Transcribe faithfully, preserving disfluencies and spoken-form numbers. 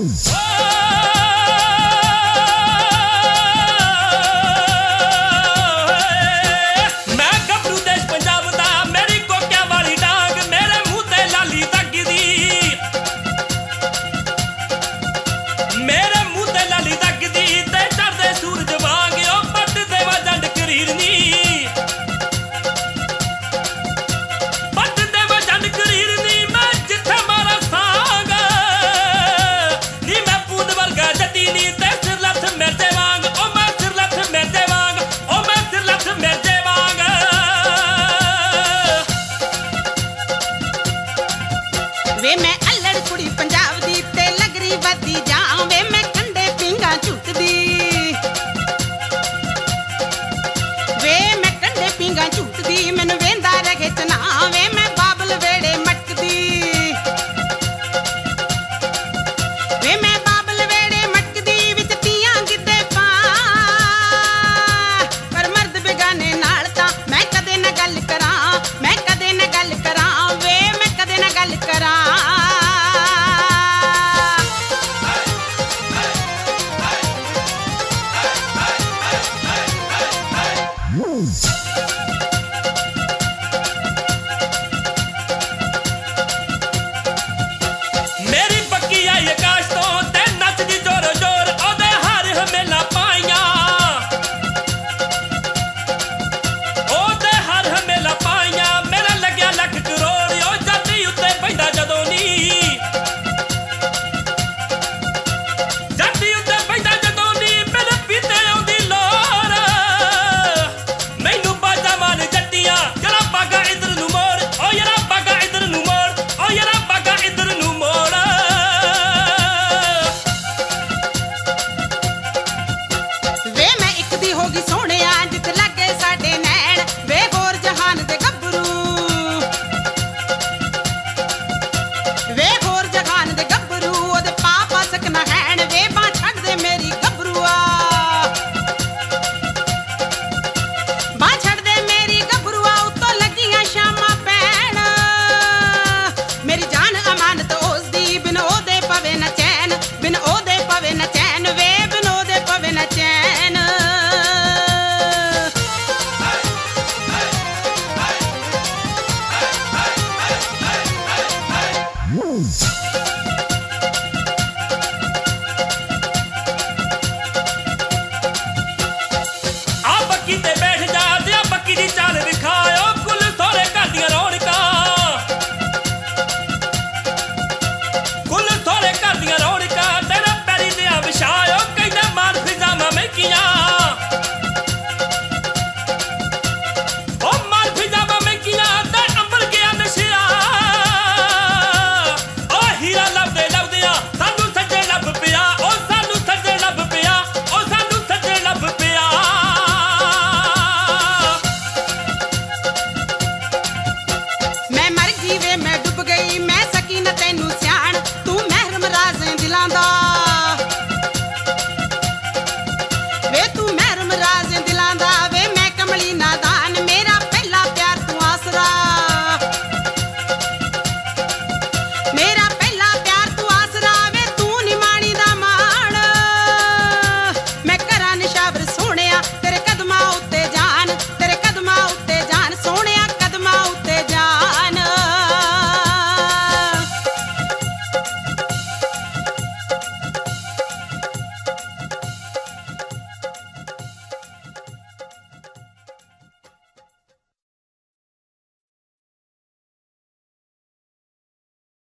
ਵੇ ਮੈਂ ਅਲੜ ਕੁੜੀ ਪੰਜਾਬ ਦੀ ਤੇ ਲੱਗਰੀ ਵੱਧਦੀ ਜਾਂ ਵੇ ਮੈਂ ਕੰਡੇ ਪਿੰਗਾ ਝੂਟਦੀ ਵੇ ਮੈਂ ਕੰਡੇ ਪਿੰਗਾ ਝੂਟਦੀ ਮੈਨੂੰ ਵੇਂਦਾ ਰਹੇ ਚਨਾ ਵੇ ਮੈਂ ਬਾਬਲ ਵੇੜੇ ਮਟਕਦੀ ਵੇ ਮੈਂ ਬਾਬਲ ਵੇੜੇ ਮਟਕਦੀ ਵਿੱਚ ਤੀਆਂ ਗਿੱਧੇ ਪਾ ਪਰ ਮਰਦ ਬੇਗਾਨੇ ਨਾਲ ਤਾਂ ਮੈਂ ਕਦੇ ਨਾ ਗੱਲ ਕਰਾਂ ਮੈਂ ਕਦੇ ਨਾ ਗੱਲ ਕਰਾਂ ਵੇ ਮੈਂ ਕਦੇ ਨਾ ਗੱਲ ਕਰਾਂ ਮੇਰੀ ਪੱਕੀ ਆਈ ਆਕਾਸ਼ ਤੋਂ ਤੇ ਨੱਚਦੀ ਜ਼ੋਰੋ ਜ਼ੋਰ ਉਹਦੇ ਹਰ ਹਮੇਲਾ ਪਾਈਆਂ ਉਹਦੇ ਹਰ ਹਮੇਲਾ ਪਾਈਆਂ ਮੇਰਾ ਲੱਗਿਆ ਲੱਖ ਕਰੋੜ ਉਹ ਜਾਤੀ ਉੱਤੇ ਪੈਂਦਾ ਜਦੋਂ ਨੀ ਜਾਤੀ ਉੱਤੇ ਪੈਂਦਾ ਜਦੋਂ ਨੀ ਮੇਰੇ ਪੀਤੇ ਆਉਂਦੀ ਲੋਰ ਮੈਨੂੰ ਬਾਜਾ ਮਾਰ ਜੱਟੀਆਂ ਜਰਾ ਬਾਗਾ ਇਧਰ ਨੂੰ ਮੋੜ ਓ ਯਾਰਾ ਬਾਗਾ ਇਧਰ ਨੂੰ ਮੋੜ ਓ ਯਾਰਾ ਬਾਗਾ ਇਧਰ ਨੂੰ ਮੋੜ ਵੇ ਮੈਂ ਇੱਕ ਦੀ ਹੋ ਗਈ ਸੋਹਣਿਆ ਜਿੱਥੇ ਲੱਗੇ ਸਾਡੇ ਨੈਣ ਵੇ ਹੋਰ ਜਹਾਨ ਦੇ ਗੱਭਰੂ ਵੇ ਹੋਰ ਜਹਾਨ ਦੇ ਗੱਭਰੂ ਉਹਦੇ ਪਾਪਾ ਸਕਣਾ ਹੈਣ ਵੇ ਬਾਂਹ ਛੱਡ ਦੇ ਮੇਰੀ ਗੱਭਰੂਆ ਬਾਂਹ ਛੱਡ ਦੇ ਮੇਰੀ ਗੱਭਰੂਆ ਉੱਤੋਂ ਲੱਗੀਆਂ ਸ਼ਾਮਾਂ ਪੈਣ ਮੇਰੀ ਜਾਨ ਅਮਾਨਤ ਉਸ ਦੀ ਬਿਨ ਉਹਦੇ ਪਵੇ ਨਾ ਚੈਨ ਬਿਨ ਉਹਦੇ ਪਵੇ ਨਾ ਚੈਨ ਵੇ ਬਿਨ ਉਹਦੇ ਪਵੇ ਨਾ ਚੈਨ Move.